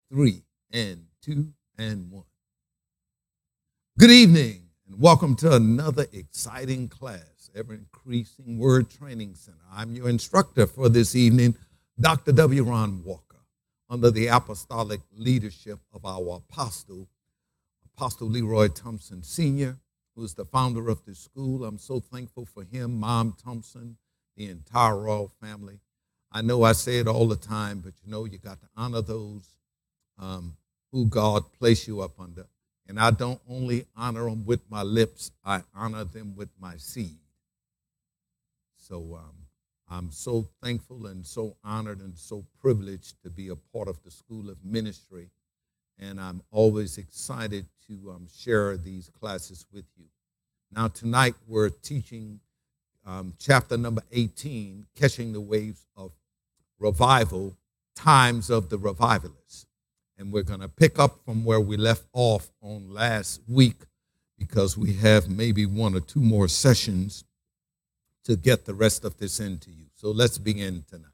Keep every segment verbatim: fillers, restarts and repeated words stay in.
three, and two, and one. Good evening, and welcome to another exciting class, Ever Increasing Word Training Center. I'm your instructor for this evening, Doctor W. Ron Walker, under the apostolic leadership of our apostle, Apostle Leroy Thompson Senior, who is the founder of this school. I'm so thankful for him, Mom Thompson, the entire Royal family. I know I say it all the time, but you know, you got to honor those um, who God placed you up under. And I don't only honor them with my lips, I honor them with my seed. So um, I'm so thankful and so honored and so privileged to be a part of the School of Ministry. And I'm always excited to um, share these classes with you. Now, tonight we're teaching um, chapter number eighteen, Catching the Waves of Revival, Times of the Revivalists. And we're going to pick up from where we left off on last week, because we have maybe one or two more sessions to get the rest of this into you. So let's begin tonight.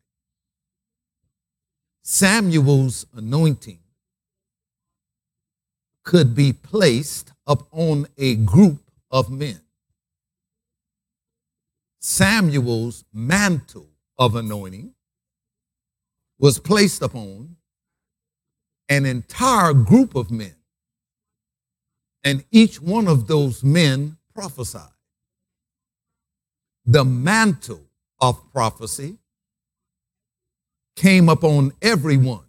Samuel's anointing could be placed upon a group of men. Samuel's mantle of anointing was placed upon an entire group of men, and each one of those men prophesied. The mantle of prophecy came upon everyone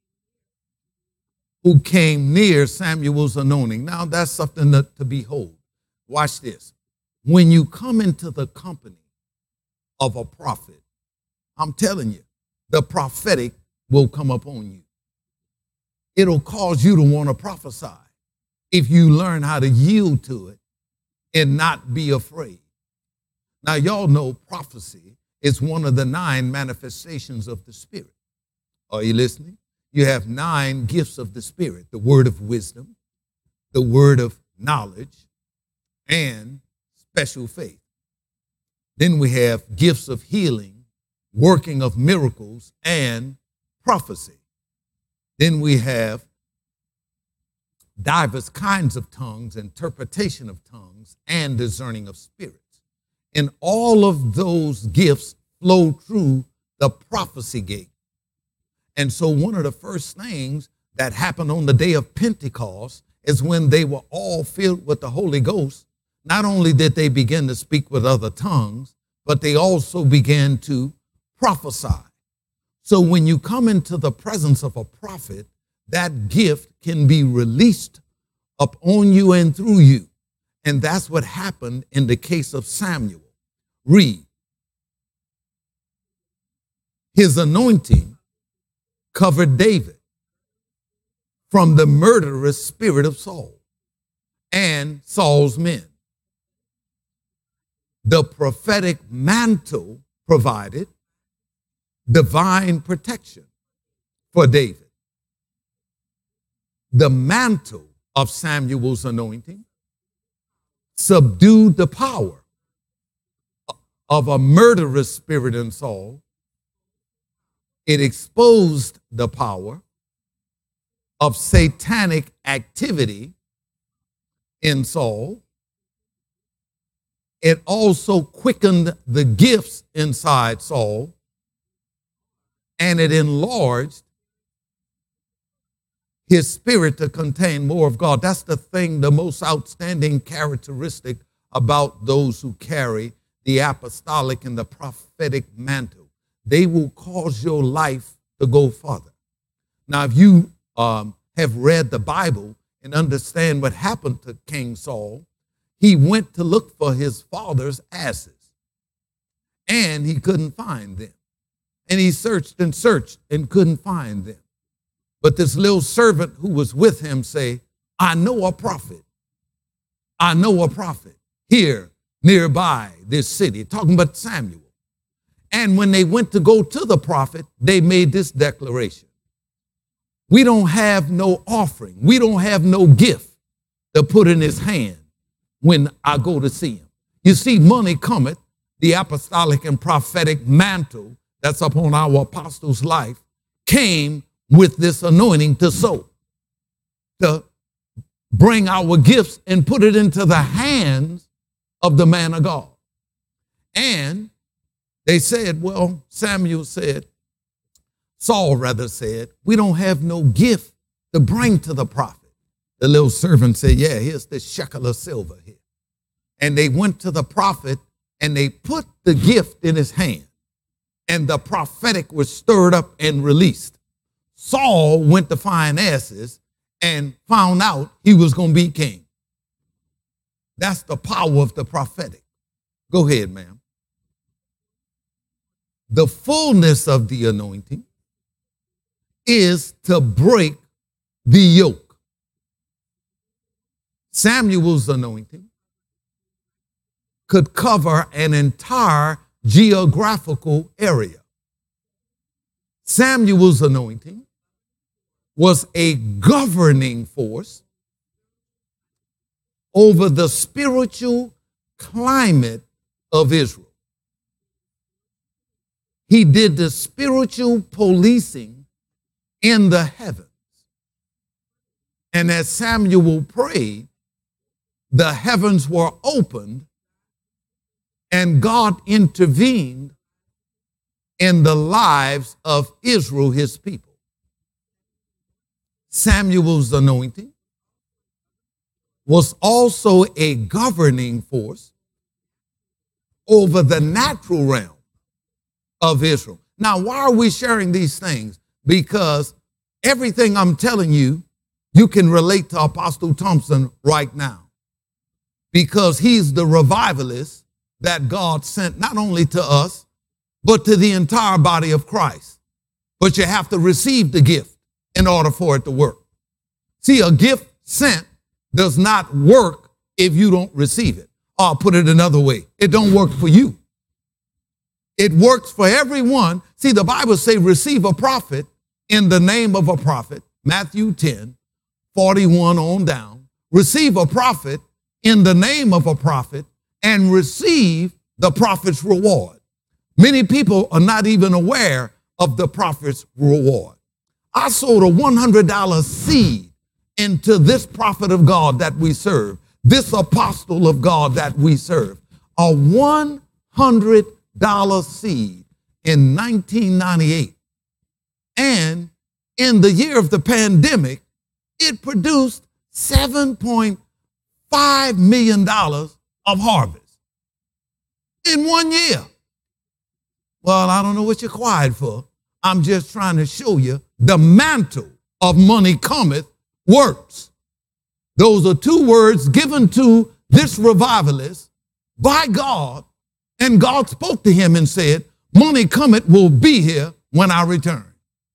who came near Samuel's anointing. Now, that's something to, to behold. Watch this. When you come into the company of a prophet, I'm telling you, the prophetic will come upon you. It'll cause you to want to prophesy if you learn how to yield to it and not be afraid. Now, y'all know prophecy is one of the nine manifestations of the Spirit. Are you listening? You have nine gifts of the Spirit: the word of wisdom, the word of knowledge, and special faith. Then we have gifts of healing, working of miracles, and prophecy. Then we have diverse kinds of tongues, interpretation of tongues, and discerning of spirits. And all of those gifts flow through the prophecy gate. And so one of the first things that happened on the day of Pentecost is when they were all filled with the Holy Ghost. Not only did they begin to speak with other tongues, but they also began to prophesy. So when you come into the presence of a prophet, that gift can be released upon you and through you. And that's what happened in the case of Samuel. Read. His anointing covered David from the murderous spirit of Saul and Saul's men. The prophetic mantle provided divine protection for David. The mantle of Samuel's anointing subdued the power of a murderous spirit in Saul. It exposed the power of satanic activity in Saul. It also quickened the gifts inside Saul, and it enlarged his spirit to contain more of God. That's the thing, the most outstanding characteristic about those who carry the apostolic and the prophetic mantle. They will cause your life to go farther. Now, if you um, have read the Bible and understand what happened to King Saul, he went to look for his father's asses, and he couldn't find them. And he searched and searched and couldn't find them. But this little servant who was with him say, I know a prophet. I know a prophet here nearby this city, talking about Samuel. And when they went to go to the prophet, they made this declaration. We don't have no offering. We don't have no gift to put in his hand when I go to see him. You see, money cometh, the apostolic and prophetic mantle that's upon our apostles' life came with this anointing to sow, to bring our gifts and put it into the hands of the man of God. And they said, well, Samuel said, Saul rather said, we don't have no gift to bring to the prophet. The little servant said, yeah, here's the shekel of silver here. And they went to the prophet and they put the gift in his hand. And the prophetic was stirred up and released. Saul went to find asses and found out he was going to be king. That's the power of the prophetic. Go ahead, ma'am. The fullness of the anointing is to break the yoke. Samuel's anointing could cover an entire geographical area. Samuel's anointing was a governing force over the spiritual climate of Israel. He did the spiritual policing in the heavens. And as Samuel prayed, the heavens were opened and God intervened in the lives of Israel, his people. Samuel's anointing was also a governing force over the natural realm of Israel. Now, why are we sharing these things? Because everything I'm telling you, you can relate to Apostle Thompson right now. Because he's the revivalist that God sent not only to us, but to the entire body of Christ. But you have to receive the gift in order for it to work. See, a gift sent does not work if you don't receive it. Or I'll put it another way, it don't work for you. It works for everyone. See, the Bible says receive a prophet in the name of a prophet, Matthew ten, forty-one on down. Receive a prophet in the name of a prophet and receive the prophet's reward. Many people are not even aware of the prophet's reward. I sowed a one hundred dollar seed into this prophet of God that we serve, this apostle of God that we serve, a one hundred dollar seed in nineteen ninety-eight. And in the year of the pandemic, it produced seven point five million dollars of harvest in one year. Well, I don't know what you're quiet for. I'm just trying to show you the mantle of money cometh works. Those are two words given to this revivalist by God, and God spoke to him and said, money cometh will be here when I return.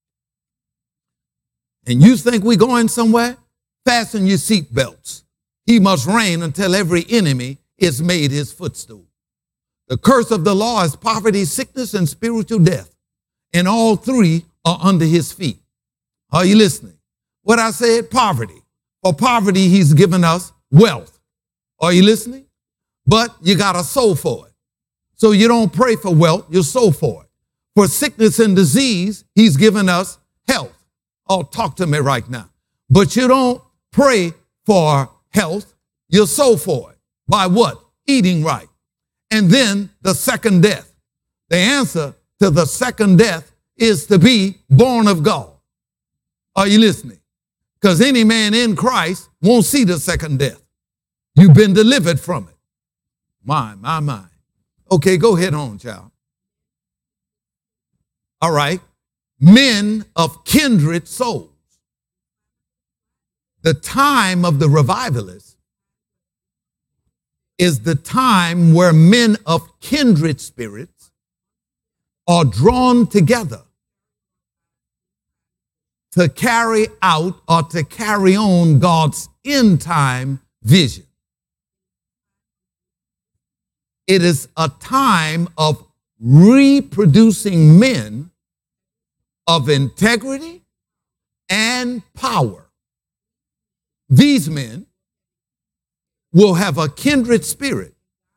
And you think we're going somewhere? Fasten your seatbelts. He must reign until every enemy is made his footstool. The curse of the law is poverty, sickness, and spiritual death. And all three are under his feet. Are you listening? What I said, poverty. For poverty, he's given us wealth. Are you listening? But you got to sow for it. So you don't pray for wealth, you sow for it. For sickness and disease, he's given us health. Oh, talk to me right now. But you don't pray for health, you sow for it. By what? Eating right. And then the second death. The answer to the second death is to be born of God. Are you listening? Because any man in Christ won't see the second death. You've been delivered from it. My, my, my. Okay, go ahead on, child. All right. Men of kindred souls. The time of the revivalists is the time where men of kindred spirits are drawn together to carry out or to carry on God's end time vision. It is a time of reproducing men of integrity and power. These men will have a kindred spirit,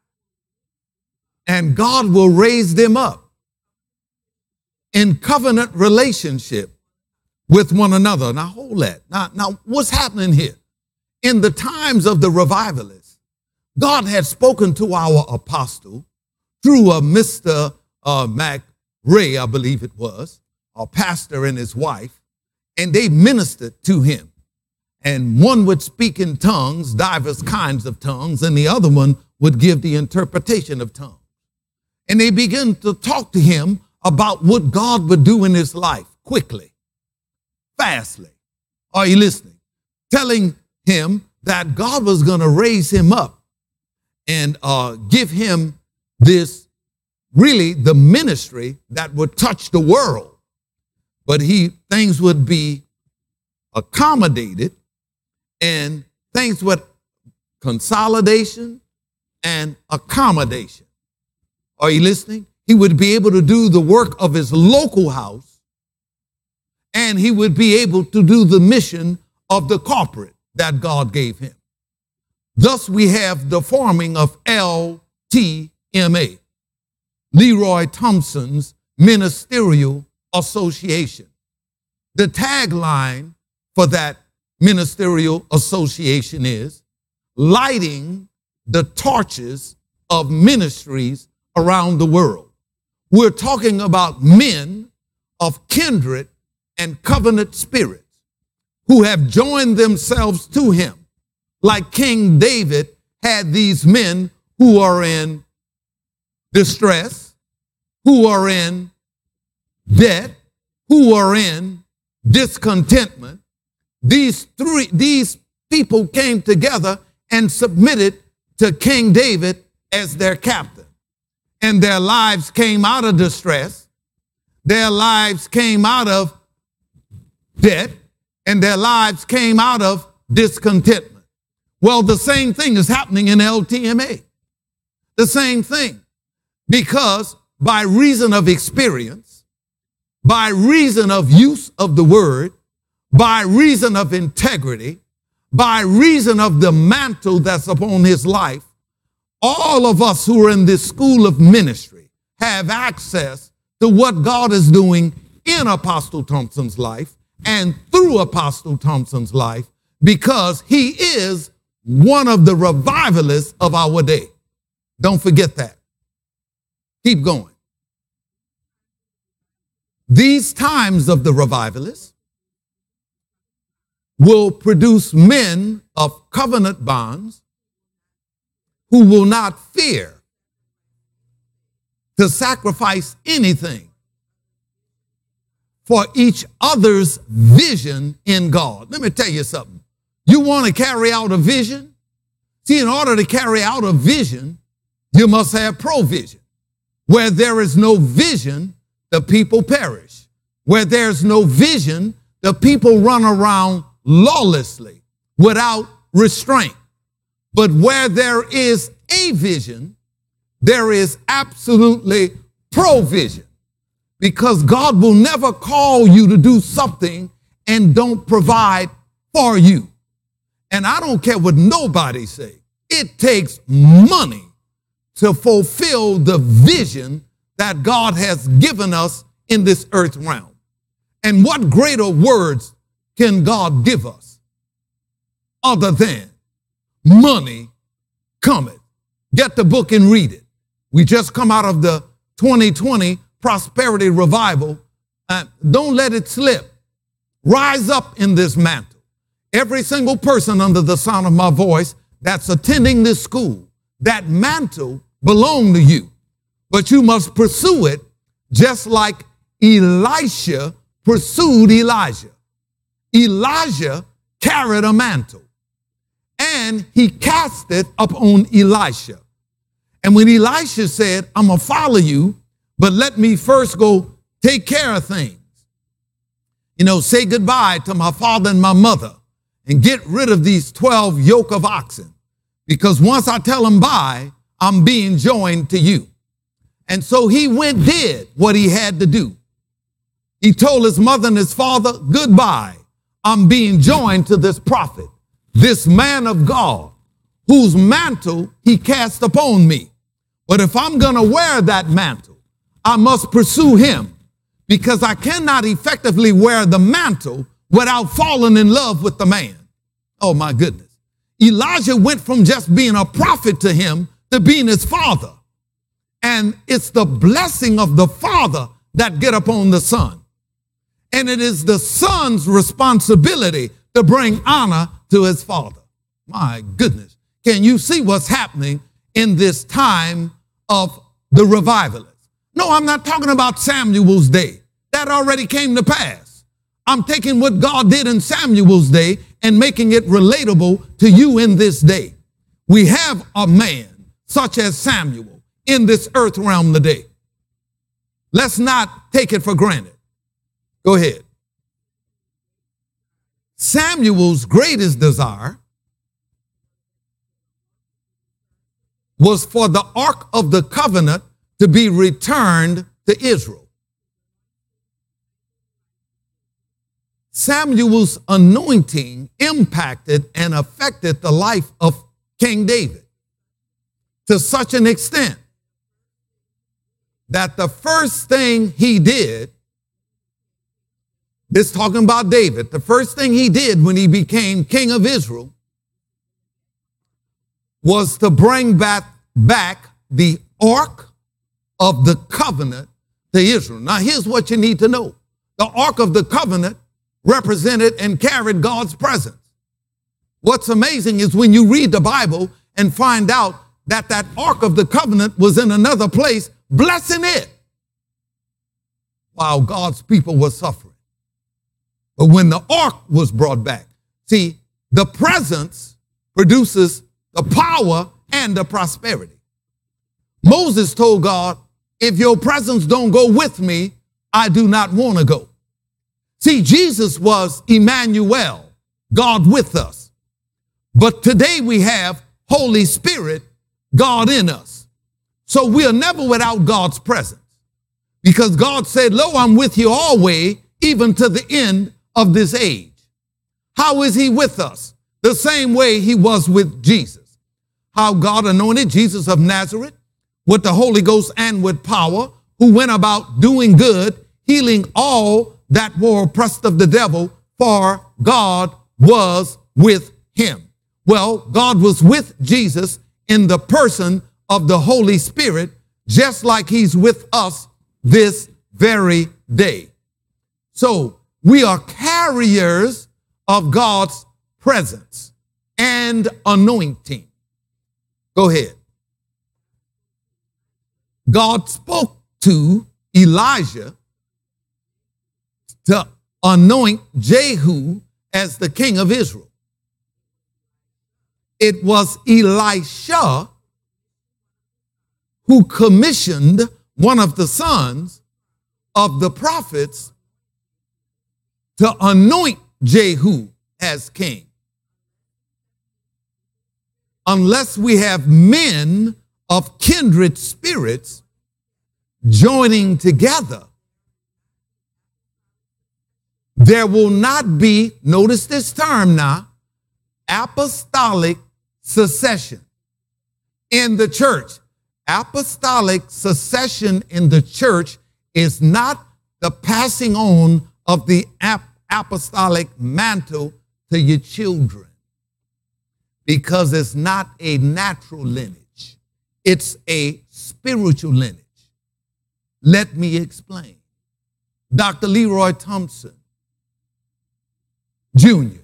and God will raise them up in covenant relationship with one another. Now hold that. Now, now what's happening here? In the times of the revivalists, God had spoken to our apostle through a Mister Uh, Mac Ray, I believe it was, a pastor and his wife, and they ministered to him. And one would speak in tongues, divers kinds of tongues, and the other one would give the interpretation of tongues. And they began to talk to him about what God would do in his life quickly, fastly. Are you listening? Telling him that God was going to raise him up and uh, give him this, really the ministry that would touch the world. But he things would be accommodated and things with consolidation and accommodation. Are you listening? He would be able to do the work of his local house, and he would be able to do the mission of the corporate that God gave him. Thus we have the forming of L T M A, Leroy Thompson's Ministerial Association. The tagline for that ministerial association is lighting the torches of ministries around the world. We're talking about men of kindred and covenant spirits who have joined themselves to him, like King David had these men who are in distress, who are in debt, who are in discontentment. These three, these people came together and submitted to King David as their captain. And their lives came out of distress. Their lives came out of debt. And their lives came out of discontentment. Well, the same thing is happening in L T M A. The same thing. Because by reason of experience, by reason of use of the word, by reason of integrity, by reason of the mantle that's upon his life, all of us who are in this school of ministry have access to what God is doing in Apostle Thompson's life and through Apostle Thompson's life, because he is one of the revivalists of our day. Don't forget that. Keep going. These times of the revivalists will produce men of covenant bonds who will not fear to sacrifice anything for each other's vision in God. Let me tell you something. You want to carry out a vision? See, in order to carry out a vision, you must have provision. Where there is no vision, the people perish. Where there's no vision, the people run around lawlessly without restraint. But where there is a vision, there is absolutely provision, because God will never call you to do something and don't provide for you. And I don't care what nobody say. It takes money to fulfill the vision that God has given us in this earth realm. And what greater words can God give us other than money cometh? Get the book and read it. We just come out of the twenty twenty prosperity revival. Uh, don't let it slip. Rise up in this mantle. Every single person under the sound of my voice that's attending this school, that mantle belongs to you. But you must pursue it just like Elisha pursued Elijah. Elijah carried a mantle, and he cast it upon Elisha. And when Elisha said, I'm going to follow you, but let me first go take care of things. You know, say goodbye to my father and my mother and get rid of these twelve yoke of oxen. Because once I tell them bye, I'm being joined to you. And so he went, did what he had to do. He told his mother and his father, goodbye. I'm being joined to this prophet, this man of God, whose mantle he cast upon me. But if I'm going to wear that mantle, I must pursue him, because I cannot effectively wear the mantle without falling in love with the man. Oh my goodness. Elijah went from just being a prophet to him to being his father. And it's the blessing of the father that get upon the son. And it is the son's responsibility to bring honor to his father. My goodness. Can you see what's happening in this time of the revivalists? No, I'm not talking about Samuel's day. That already came to pass. I'm taking what God did in Samuel's day and making it relatable to you in this day. We have a man such as Samuel in this earth realm today. Let's not take it for granted. Go ahead. Samuel's greatest desire was for the Ark of the Covenant to be returned to Israel. Samuel's anointing impacted and affected the life of King David to such an extent that the first thing he did, this talking about David, the first thing he did when he became king of Israel was to bring back, back the Ark of the Covenant to Israel. Now, here's what you need to know. The Ark of the Covenant represented and carried God's presence. What's amazing is when you read the Bible and find out that that Ark of the Covenant was in another place, blessing it, while God's people were suffering. But when the Ark was brought back, see, the presence produces the power and the prosperity. Moses told God, if your presence don't go with me, I do not want to go. See, Jesus was Emmanuel, God with us. But today we have Holy Spirit, God in us. So we are never without God's presence, because God said, lo, I'm with you always, even to the end of this age. How is he with us? The same way he was with Jesus. How God anointed Jesus of Nazareth with the Holy Ghost and with power, who went about doing good, healing all that were oppressed of the devil, for God was with him. Well, God was with Jesus in the person of the Holy Spirit, just like he's with us this very day. So we are carriers of God's presence and anointing. Go ahead. God spoke to Elijah to anoint Jehu as the king of Israel. It was Elisha who commissioned one of the sons of the prophets to anoint Jehu as king. Unless we have men of kindred spirits joining together, there will not be, notice this term now, apostolic succession in the church. Apostolic succession in the church is not the passing on of the ap- apostolic mantle to your children, because it's not a natural lineage. It's a spiritual lineage. Let me explain. Doctor Leroy Thompson, Junior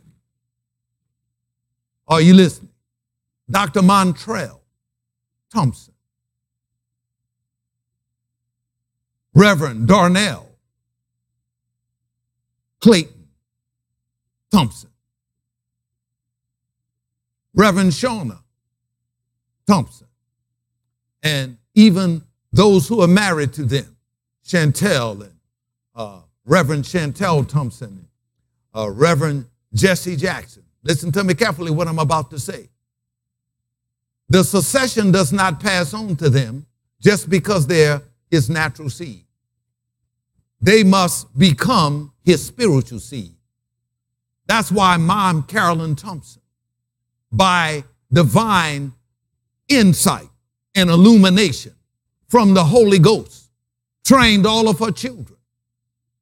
Are you listening? Doctor Montrell Thompson. Reverend Darnell Clayton Thompson. Reverend Shauna Thompson. And even those who are married to them, Chantel and uh, Reverend Chantel Thompson, uh, Reverend Jesse Jackson. Listen to me carefully what I'm about to say. The succession does not pass on to them just because they're his natural seed. They must become his spiritual seed. That's why Mom Carolyn Thompson, by divine insight and illumination from the Holy Ghost, trained all of her children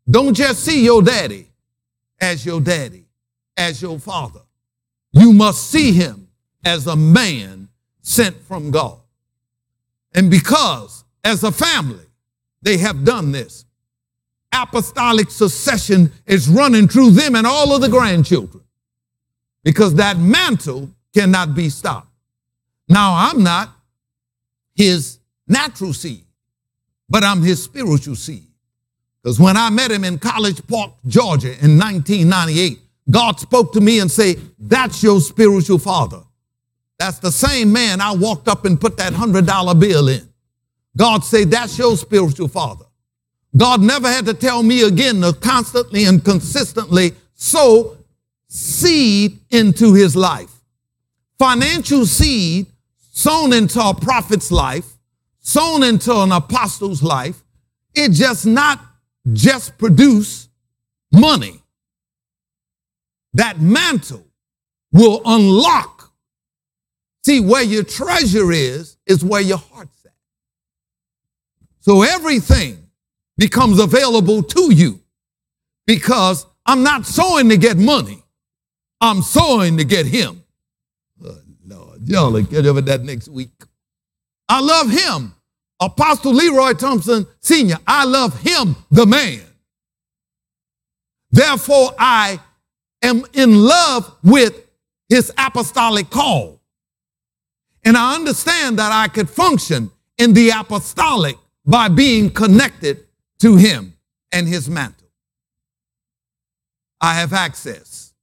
Don't just see your daddy as your daddy, as your father. You must see him as a man sent from God. And because, as a family, they have done this, apostolic succession is running through them and all of the grandchildren, because that mantle cannot be stopped. Now, I'm not his natural seed, but I'm his spiritual seed. Because when I met him in College Park, Georgia in nineteen ninety-eight, God spoke to me and said, that's your spiritual father. That's the same man I walked up and put that one hundred dollar bill in. God said, that's your spiritual father. God never had to tell me again to constantly and consistently sow seed into his life. Financial seed sown into a prophet's life, sown into an apostle's life, it just not just produce money. That mantle will unlock. See, where your treasure is, is where your heart's at. So everything becomes available to you, because I'm not sowing to get money. I'm sowing to get him. Oh, Lord, y'all will get over that next week. I love him. Apostle Leroy Thompson Senior, I love him, the man. Therefore, I am in love with his apostolic call. And I understand that I could function in the apostolic by being connected to him and his mantle. I have access.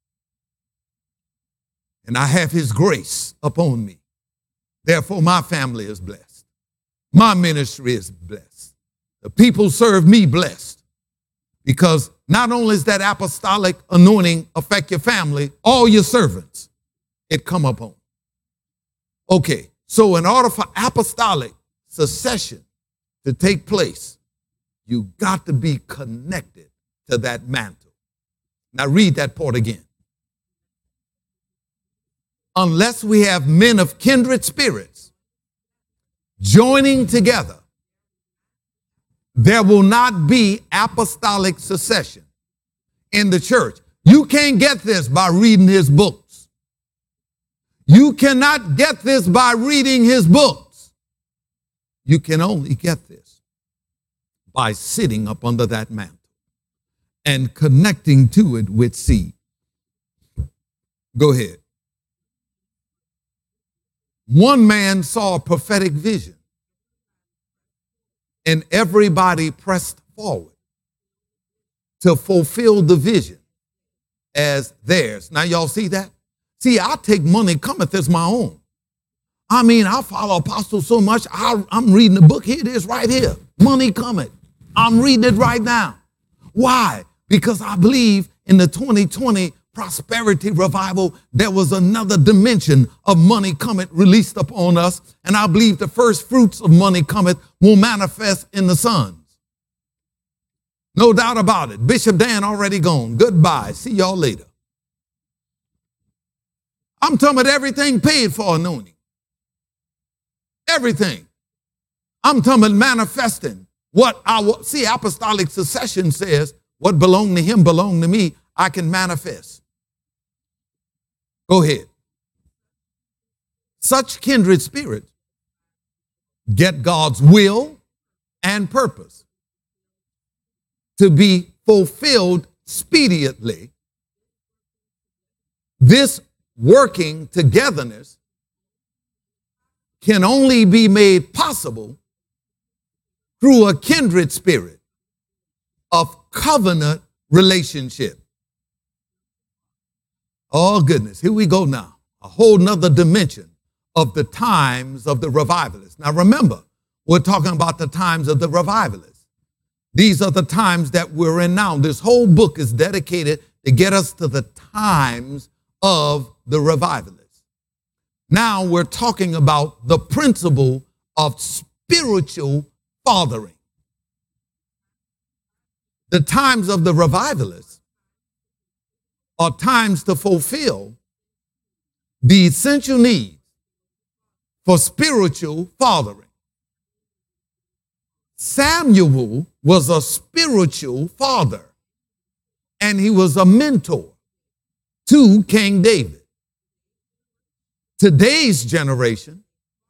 And I have his grace upon me. Therefore, my family is blessed. My ministry is blessed. The people serve me blessed. Because not only is that apostolic anointing affect your family, all your servants, it come upon. Okay, so in order for apostolic succession to take place, you got to be connected to that mantle. Now read that part again. Unless we have men of kindred spirits joining together, there will not be apostolic succession in the church. You can't get this by reading his books. You cannot get this by reading his books. You can only get this by sitting up under that mantle and connecting to it with seed. Go ahead. One man saw a prophetic vision, and everybody pressed forward to fulfill the vision as theirs. Now, y'all see that? See, I take money cometh as my own. I mean, I follow Apostle so much, I, I'm reading the book. Here it is right here. Money cometh. I'm reading it right now. Why? Because I believe in the twenty twenty prosperity revival, there was another dimension of money cometh released upon us. And I believe the first fruits of money cometh will manifest in the sons. No doubt about it. Bishop Dan already gone. Goodbye. See y'all later. I'm talking about everything paid for anointing. Everything. I'm talking about manifesting what our, see, apostolic succession says, what belonged to him belonged to me, I can manifest. Go ahead. Such kindred spirits get God's will and purpose to be fulfilled speedily. This working togetherness can only be made possible through a kindred spirit of covenant relationship. Oh, goodness. Here we go now. A whole nother dimension of the times of the revivalists. Now, remember, we're talking about the times of the revivalists. These are the times that we're in now. This whole book is dedicated to get us to the times of the revivalists. Now we're talking about the principle of spiritual fathering. The times of the revivalists are times to fulfill the essential needs for spiritual fathering. Samuel was a spiritual father. and he was a mentor to King David. Today's generation,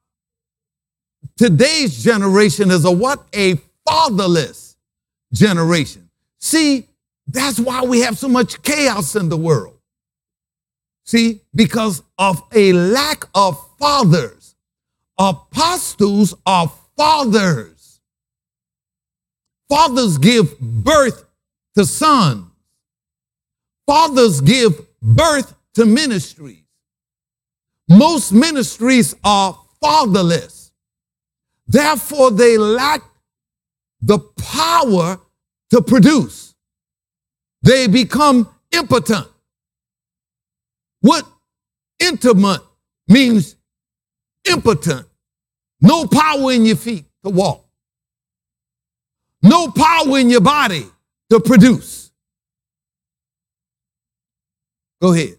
today's generation is a what? A fatherless generation. See, that's why we have so much chaos in the world. See, because of a lack of fathers. Apostles are fathers. Fathers give birth to sons. Fathers give birth to ministries. Most ministries are fatherless. Therefore, they lack the power to produce. They become impotent. What impotent means? Impotent. No power in your feet to walk. No power in your body to produce. Go ahead.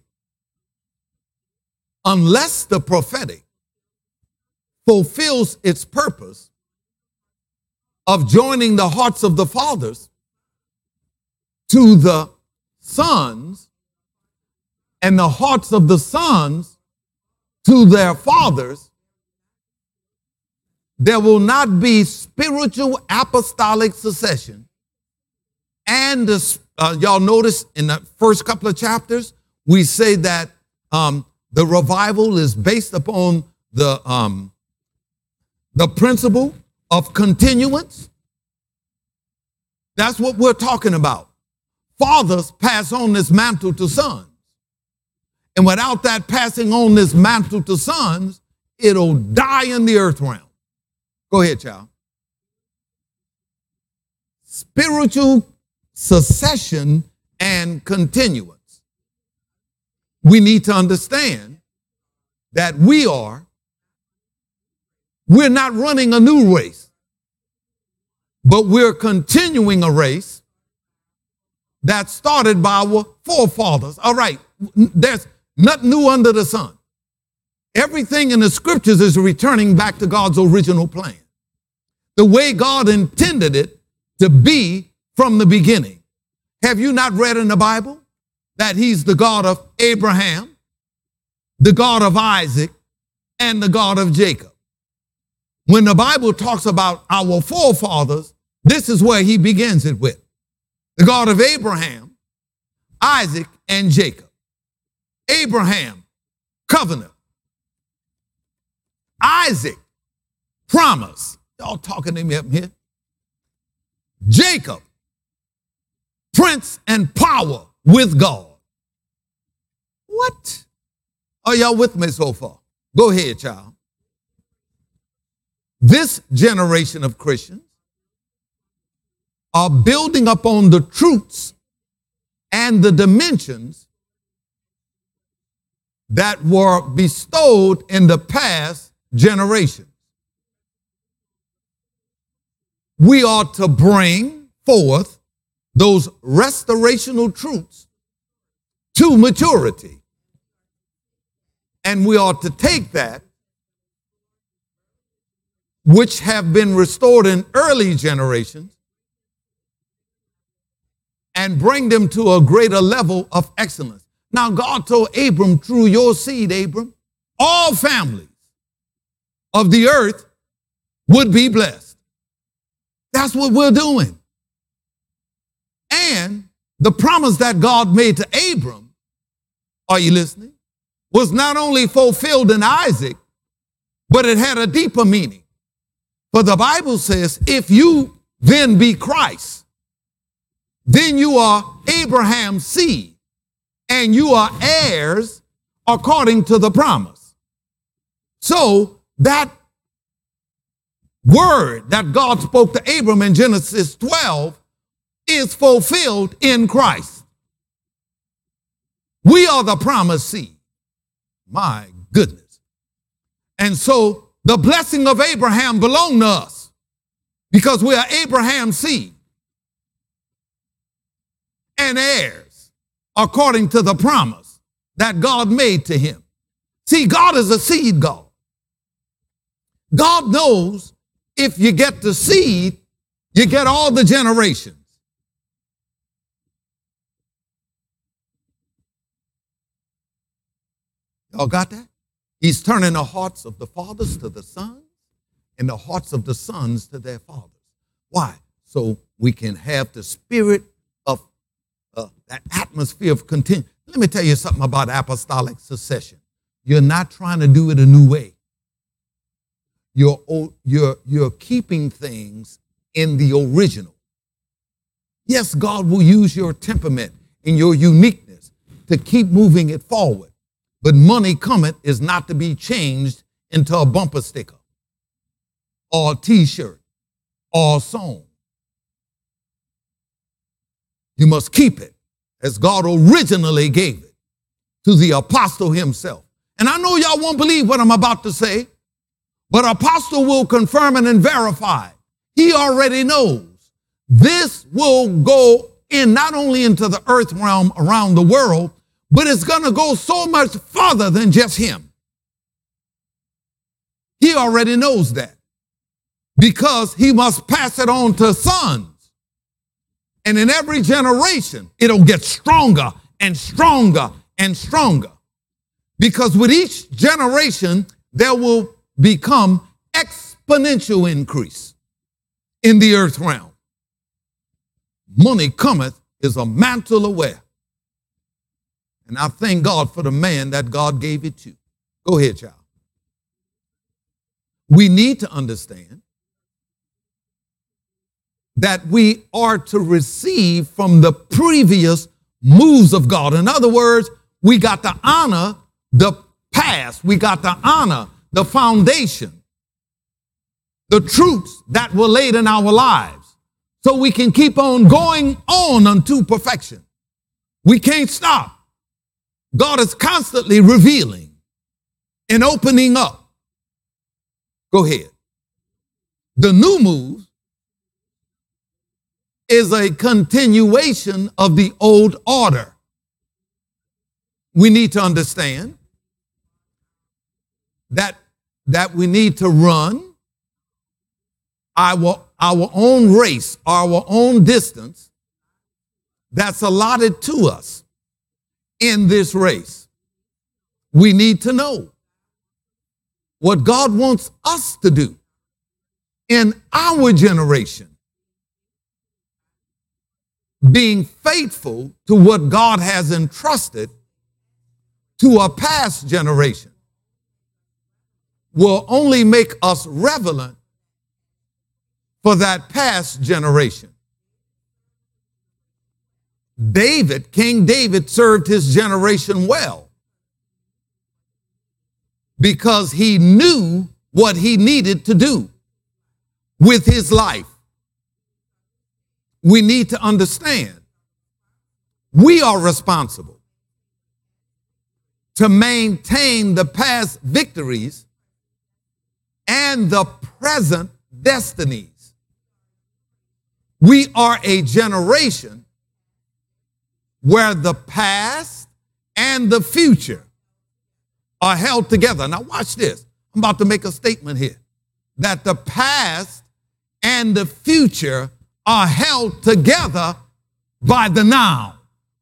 Unless the prophetic fulfills its purpose of joining the hearts of the fathers to the sons and the hearts of the sons to their fathers, there will not be spiritual apostolic succession. And the, uh, y'all notice in the first couple of chapters, we say that um, the revival is based upon the, um, the principle of continuance. That's what we're talking about. Fathers pass on this mantle to sons. And without that passing on this mantle to sons, it'll die in the earth realm. Go ahead, child. Spiritual succession and continuance. We need to understand that we are, we're not running a new race, but we're continuing a race that started by our forefathers. All right, there's nothing new under the sun. Everything in the scriptures is returning back to God's original plan, the way God intended it to be from the beginning. Have you not read in the Bible that he's the God of Abraham, the God of Isaac, and the God of Jacob? When the Bible talks about our forefathers, this is where he begins it with. The God of Abraham, Isaac, and Jacob. Abraham, covenant. Isaac, promise. Y'all talking to me up here. Jacob, prince and power with God. What? Are y'all with me so far? Go ahead, child. This generation of Christians are building upon the truths and the dimensions that were bestowed in the past generations. We are to bring forth those restorational truths to maturity. And we are to take that which have been restored in early generations and bring them to a greater level of excellence. Now, God told Abram, through your seed, Abram, all families of the earth would be blessed. That's what we're doing. And the promise that God made to Abram, are you listening, was not only fulfilled in Isaac, but it had a deeper meaning. For the Bible says, if you then be Christ, then you are Abraham's seed, and you are heirs according to the promise. So that word that God spoke to Abram in Genesis twelve is fulfilled in Christ. We are the promised seed. My goodness. And so the blessing of Abraham belonged to us because we are Abraham's seed and heirs according to the promise that God made to him. See, God is a seed God. God knows if you get the seed, you get all the generations. Y'all got that? He's turning the hearts of the fathers to the sons and the hearts of the sons to their fathers. Why? So we can have the spirit of uh, that atmosphere of continu. Let me tell you something about apostolic succession. You're not trying to do it a new way. You're, you're, you're keeping things in the original. Yes, God will use your temperament and your uniqueness to keep moving it forward. But money cometh is not to be changed into a bumper sticker or a t-shirt or a song. You must keep it as God originally gave it to the apostle himself. And I know y'all won't believe what I'm about to say, but apostle will confirm it and verify. He already knows this will go in not only into the earth realm around the world, but it's going to go so much farther than just him. He already knows that because he must pass it on to sons. And in every generation, it'll get stronger and stronger and stronger. Because with each generation, there will become exponential increase in the earth realm. Money cometh is a mantle aware. And I thank God for the man that God gave it to. Go ahead, child. We need to understand that we are to receive from the previous moves of God. In other words, we got to honor the past. We got to honor the foundation, the truths that were laid in our lives, so we can keep on going on unto perfection. We can't stop. God is constantly revealing and opening up. Go ahead. The new move is a continuation of the old order. We need to understand that, that we need to run our, our own race, our own distance that's allotted to us in this race. We need to know what God wants us to do in our generation, being faithful to what God has entrusted to a past generation will only make us relevant for that past generation. David, King David, served his generation well because he knew what he needed to do with his life. We need to understand we are responsible to maintain the past victories and the present destinies. We are a generation where the past and the future are held together. Now watch this. I'm about to make a statement here that the past and the future are held together by the now.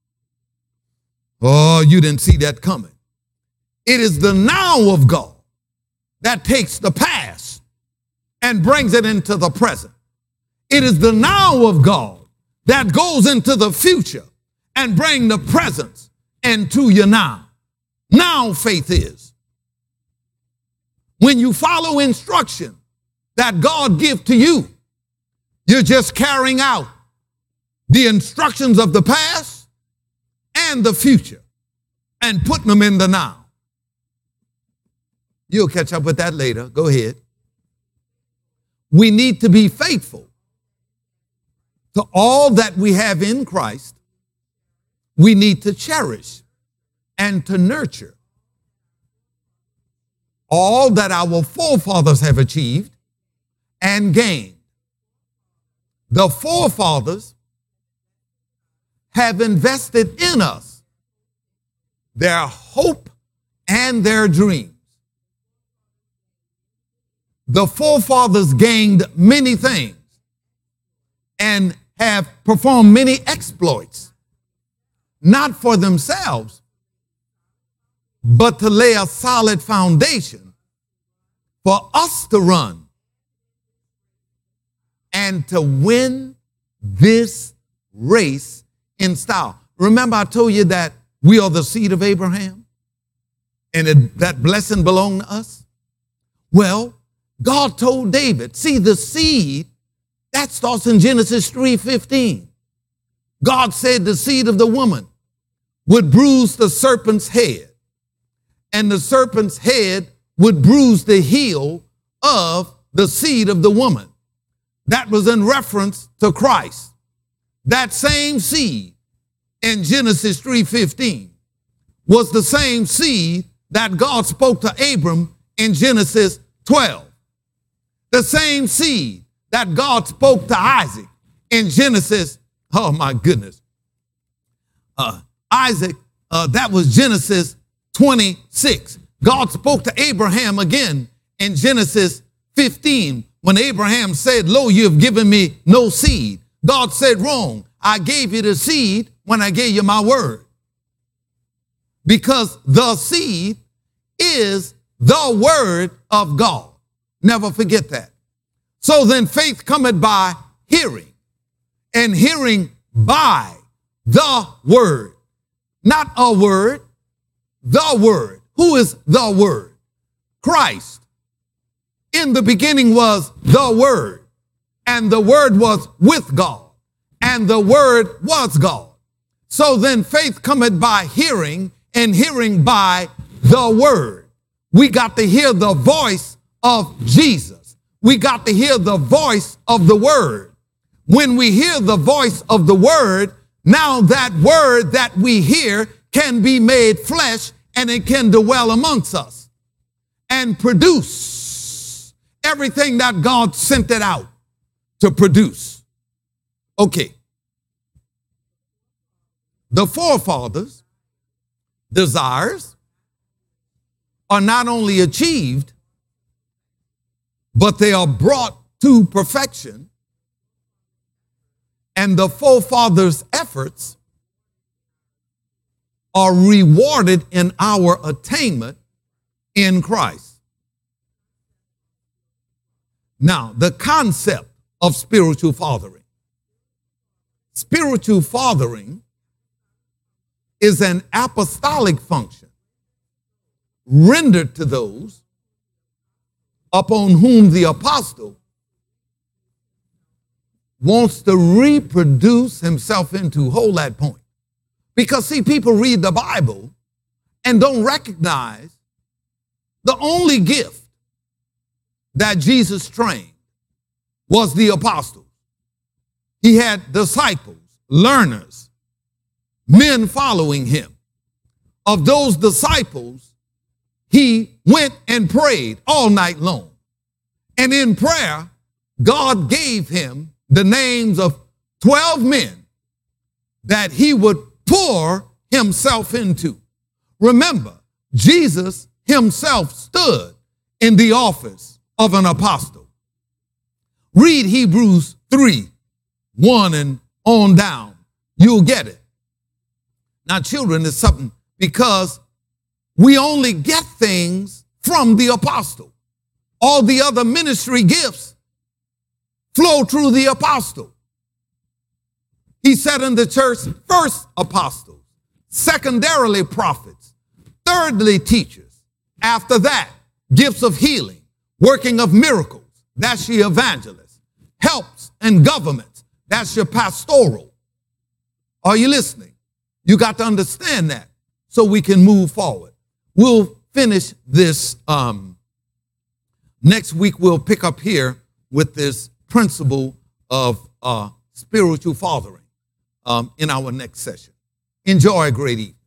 Oh, you didn't see that coming. It is the now of God that takes the past and brings it into the present. It is the now of God that goes into the future and bring the presence into your now. Now faith is when you follow instruction that God gives to you, you're just carrying out the instructions of the past and the future and putting them in the now. You'll catch up with that later. Go ahead. We need to be faithful to all that we have in Christ. We need to cherish and to nurture all that our forefathers have achieved and gained. The forefathers have invested in us their hope and their dreams. The forefathers gained many things and have performed many exploits, not for themselves, but to lay a solid foundation for us to run and to win this race in style. Remember, I told you that we are the seed of Abraham and it, that blessing belonged to us? Well, God told David, see, the seed, that starts in Genesis three fifteen. God said the seed of the woman would bruise the serpent's head, and the serpent's head would bruise the heel of the seed of the woman. That was in reference to Christ. That same seed in Genesis three fifteen was the same seed that God spoke to Abram in Genesis twelve. The same seed that God spoke to Isaac in Genesis, oh my goodness, uh, Isaac, uh, that was Genesis twenty-six. God spoke to Abraham again in Genesis fifteen when Abraham said, lo, you have given me no seed. God said, wrong. I gave you the seed when I gave you my word. Because the seed is the word of God. Never forget that. So then faith cometh by hearing, and hearing by the word. Not a word, the word. Who is the word? Christ. In the beginning was the word, and the word was with God, and the word was God. So then faith cometh by hearing, and hearing by the word. We got to hear the voice of Jesus. We got to hear the voice of the word. When we hear the voice of the word, now that word that we hear can be made flesh, and it can dwell amongst us and produce everything that God sent it out to produce. Okay. The forefathers' desires are not only achieved, but they are brought to perfection. And the forefathers' efforts are rewarded in our attainment in Christ. Now, the concept of spiritual fathering. Spiritual fathering is an apostolic function rendered to those upon whom the apostle wants to reproduce himself into. Hold that point. Because, see, people read the Bible and don't recognize the only gift that Jesus trained was the apostles. He had disciples, learners, men following him. Of those disciples, he went and prayed all night long. And in prayer, God gave him the names of twelve men that he would pour himself into. Remember, Jesus himself stood in the office of an apostle. Read Hebrews three, one and on down. You'll get it. Now, children, is something, because we only get things from the apostle. All the other ministry gifts flow through the apostle. He said in the church, first apostles, secondarily prophets, thirdly teachers. After that, gifts of healing, working of miracles, that's your evangelist. Helps and governments, that's your pastoral. Are you listening? You got to understand that so we can move forward. We'll finish this um, next week. We'll pick up here with this principle of uh, spiritual fathering um, in our next session. Enjoy a great evening.